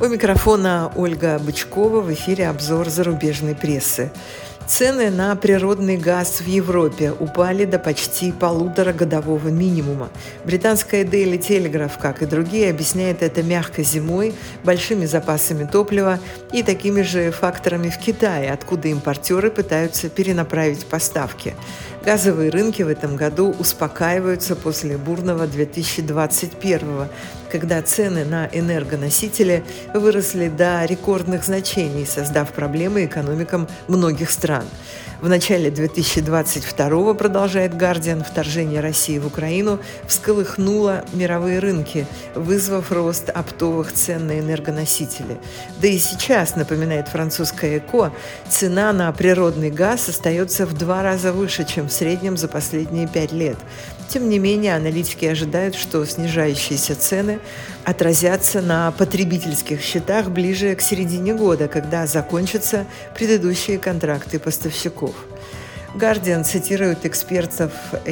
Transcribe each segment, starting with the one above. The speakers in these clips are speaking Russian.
У микрофона Ольга Бычкова, в эфире обзор зарубежной прессы. Цены на природный газ в Европе упали до почти полуторагодового минимума. Британская Daily Telegraph, как и другие, объясняет это мягкой зимой, большими запасами топлива и такими же факторами в Китае, откуда импортеры пытаются перенаправить поставки. Газовые рынки в этом году успокаиваются после бурного 2021-го, когда цены на энергоносители выросли до рекордных значений, создав проблемы экономикам многих стран. В начале 2022-го, продолжает Guardian, вторжение России в Украину всколыхнуло мировые рынки, вызвав рост оптовых цен на энергоносители. Да и сейчас, напоминает французская ЭКО, цена на природный газ остается в 2 раза выше, чем в среднем за последние 5 лет. Тем не менее, аналитики ожидают, что снижающиеся цены отразятся на потребительских счетах ближе к середине года, когда закончатся предыдущие контракты поставщиков. Guardian цитирует экспертов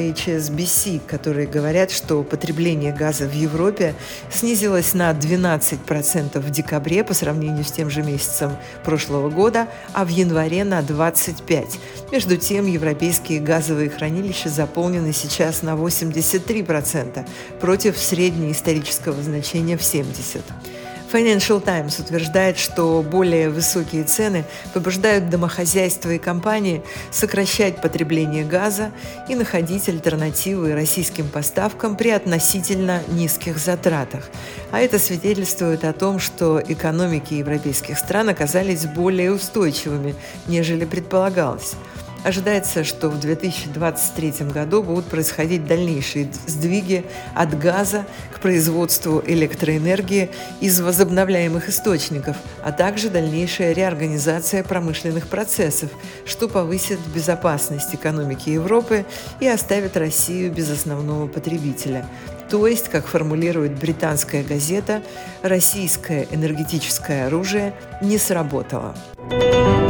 HSBC, которые говорят, что потребление газа в Европе снизилось на 12% в декабре по сравнению с тем же месяцем прошлого года, а в январе на 25%. Между тем, европейские газовые хранилища заполнены сейчас на 83%, против среднеисторического значения в 70%. Financial Times утверждает, что более высокие цены побуждают домохозяйства и компании сокращать потребление газа и находить альтернативы российским поставкам при относительно низких затратах. А это свидетельствует о том, что экономики европейских стран оказались более устойчивыми, нежели предполагалось. Ожидается, что в 2023 году будут происходить дальнейшие сдвиги от газа к производству электроэнергии из возобновляемых источников, а также дальнейшая реорганизация промышленных процессов, что повысит безопасность экономики Европы и оставит Россию без основного потребителя. То есть, как формулирует британская газета, российское энергетическое оружие не сработало.